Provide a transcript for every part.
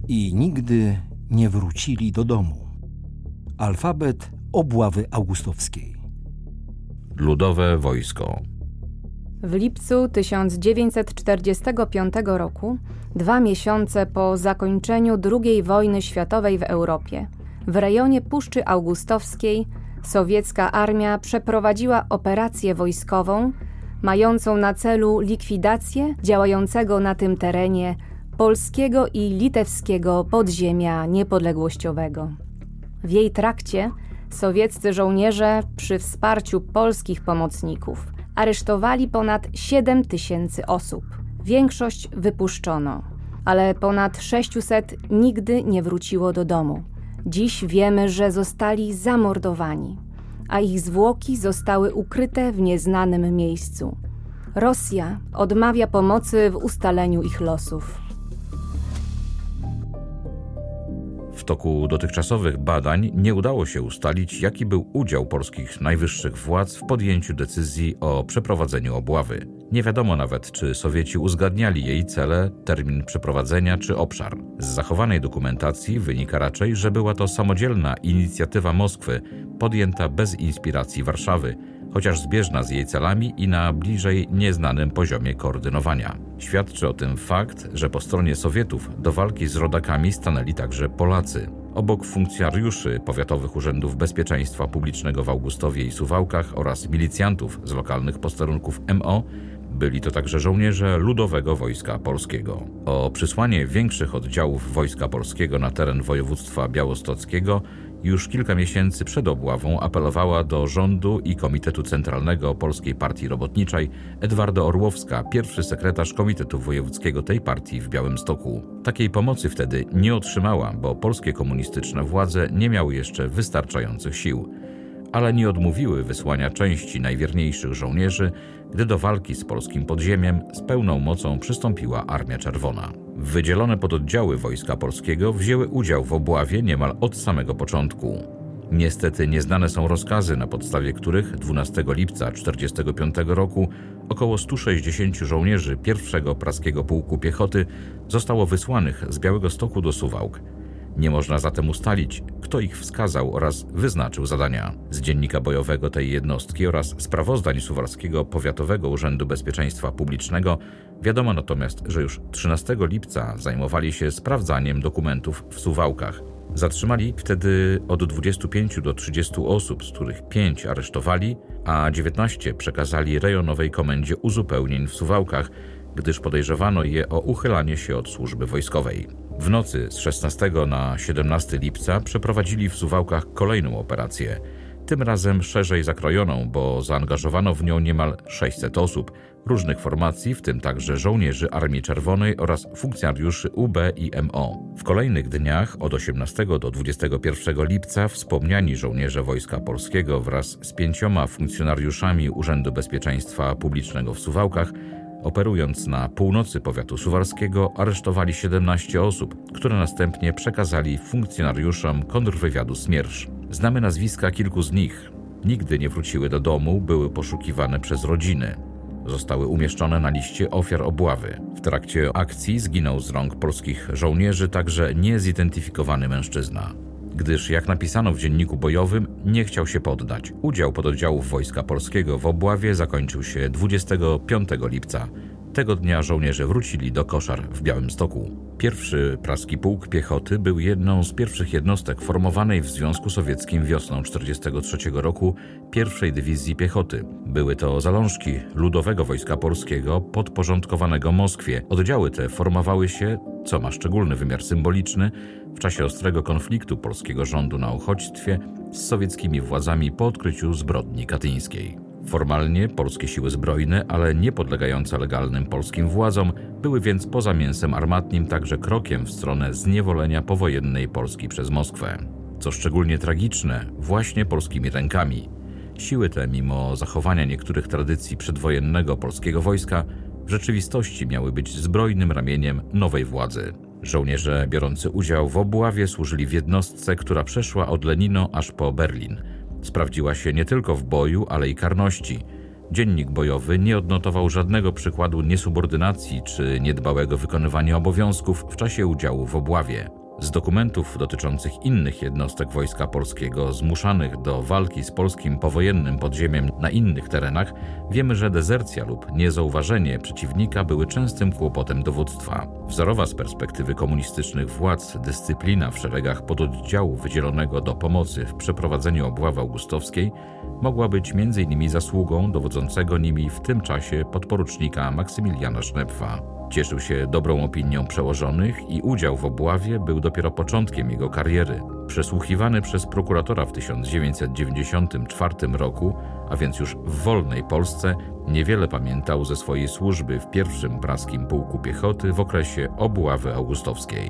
i nigdy nie wrócili do domu. Alfabet obławy augustowskiej. Ludowe wojsko. W lipcu 1945 roku, 2 miesiące po zakończeniu II wojny światowej w Europie, w rejonie Puszczy Augustowskiej sowiecka armia przeprowadziła operację wojskową mającą na celu likwidację działającego na tym terenie polskiego i litewskiego podziemia niepodległościowego. W jej trakcie sowieccy żołnierze przy wsparciu polskich pomocników aresztowali ponad 7 000 osób. Większość wypuszczono, ale ponad 600 nigdy nie wróciło do domu. Dziś wiemy, że zostali zamordowani, a ich zwłoki zostały ukryte w nieznanym miejscu. Rosja odmawia pomocy w ustaleniu ich losów. W toku dotychczasowych badań nie udało się ustalić, jaki był udział polskich najwyższych władz w podjęciu decyzji o przeprowadzeniu obławy. Nie wiadomo nawet, czy Sowieci uzgadniali jej cele, termin przeprowadzenia czy obszar. Z zachowanej dokumentacji wynika raczej, że była to samodzielna inicjatywa Moskwy, podjęta bez inspiracji Warszawy, chociaż zbieżna z jej celami i na bliżej nieznanym poziomie koordynowania. Świadczy o tym fakt, że po stronie Sowietów do walki z rodakami stanęli także Polacy. Obok funkcjonariuszy powiatowych urzędów bezpieczeństwa publicznego w Augustowie i Suwałkach oraz milicjantów z lokalnych posterunków MO, byli to także żołnierze Ludowego Wojska Polskiego. O przysłanie większych oddziałów Wojska Polskiego na teren województwa białostockiego już kilka miesięcy przed obławą apelowała do rządu i Komitetu Centralnego Polskiej Partii Robotniczej Edwarda Orłowska, pierwszy sekretarz Komitetu Wojewódzkiego tej partii w Białymstoku. Takiej pomocy wtedy nie otrzymała, bo polskie komunistyczne władze nie miały jeszcze wystarczających sił, ale nie odmówiły wysłania części najwierniejszych żołnierzy, gdy do walki z polskim podziemiem z pełną mocą przystąpiła Armia Czerwona. Wydzielone pododdziały Wojska Polskiego wzięły udział w obławie niemal od samego początku. Niestety nieznane są rozkazy, na podstawie których 12 lipca 1945 roku około 160 żołnierzy 1. Praskiego Pułku Piechoty zostało wysłanych z Białegostoku do Suwałk. Nie można zatem ustalić, kto ich wskazał oraz wyznaczył zadania. Z dziennika bojowego tej jednostki oraz sprawozdań Suwalskiego Powiatowego Urzędu Bezpieczeństwa Publicznego wiadomo natomiast, że już 13 lipca zajmowali się sprawdzaniem dokumentów w Suwałkach. Zatrzymali wtedy od 25 do 30 osób, z których 5 aresztowali, a 19 przekazali rejonowej komendzie uzupełnień w Suwałkach, gdyż podejrzewano je o uchylanie się od służby wojskowej. W nocy z 16 na 17 lipca przeprowadzili w Suwałkach kolejną operację, tym razem szerzej zakrojoną, bo zaangażowano w nią niemal 600 osób, różnych formacji, w tym także żołnierzy Armii Czerwonej oraz funkcjonariuszy UB i MO. W kolejnych dniach od 18 do 21 lipca wspomniani żołnierze Wojska Polskiego wraz z 5 funkcjonariuszami Urzędu Bezpieczeństwa Publicznego w Suwałkach, operując na północy powiatu suwalskiego, aresztowali 17 osób, które następnie przekazali funkcjonariuszom kontrwywiadu Smiersz. Znamy nazwiska kilku z nich. Nigdy nie wróciły do domu, były poszukiwane przez rodziny. Zostały umieszczone na liście ofiar obławy. W trakcie akcji zginął z rąk polskich żołnierzy także niezidentyfikowany mężczyzna, gdyż, jak napisano w dzienniku bojowym, nie chciał się poddać. Udział pododdziałów Wojska Polskiego w obławie zakończył się 25 lipca. Tego dnia żołnierze wrócili do Koszar w Białymstoku. Pierwszy Praski Pułk Piechoty był jedną z pierwszych jednostek formowanej w Związku Sowieckim wiosną 1943 roku pierwszej Dywizji Piechoty. Były to zalążki Ludowego Wojska Polskiego podporządkowanego Moskwie. Oddziały te formowały się, co ma szczególny wymiar symboliczny, w czasie ostrego konfliktu polskiego rządu na uchodźstwie z sowieckimi władzami po odkryciu zbrodni katyńskiej. Formalnie polskie siły zbrojne, ale nie podlegające legalnym polskim władzom, były więc poza mięsem armatnim także krokiem w stronę zniewolenia powojennej Polski przez Moskwę. Co szczególnie tragiczne, właśnie polskimi rękami. Siły te, mimo zachowania niektórych tradycji przedwojennego polskiego wojska, w rzeczywistości miały być zbrojnym ramieniem nowej władzy. Żołnierze biorący udział w obławie służyli w jednostce, która przeszła od Lenino aż po Berlin. Sprawdziła się nie tylko w boju, ale i karności. Dziennik bojowy nie odnotował żadnego przykładu niesubordynacji czy niedbałego wykonywania obowiązków w czasie udziału w obławie. Z dokumentów dotyczących innych jednostek Wojska Polskiego zmuszanych do walki z polskim powojennym podziemiem na innych terenach wiemy, że dezercja lub niezauważenie przeciwnika były częstym kłopotem dowództwa. Wzorowa z perspektywy komunistycznych władz dyscyplina w szeregach pododdziału wydzielonego do pomocy w przeprowadzeniu obławy augustowskiej mogła być m.in. zasługą dowodzącego nimi w tym czasie podporucznika Maksymiliana Sznepfa. Cieszył się dobrą opinią przełożonych i udział w obławie był dopiero początkiem jego kariery. Przesłuchiwany przez prokuratora w 1994 roku, a więc już w wolnej Polsce, niewiele pamiętał ze swojej służby w pierwszym praskim pułku piechoty w okresie obławy augustowskiej.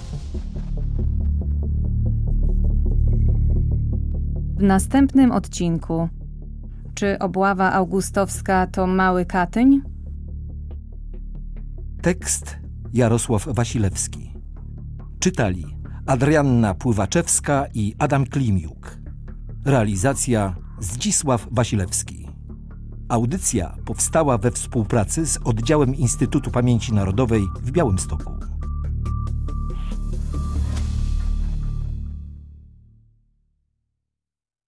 W następnym odcinku: czy obława augustowska to Mały Katyń? Tekst Jarosław Wasilewski. Czytali Adrianna Pływaczewska i Adam Klimiuk. Realizacja Zdzisław Wasilewski. Audycja powstała we współpracy z Oddziałem Instytutu Pamięci Narodowej w Białymstoku.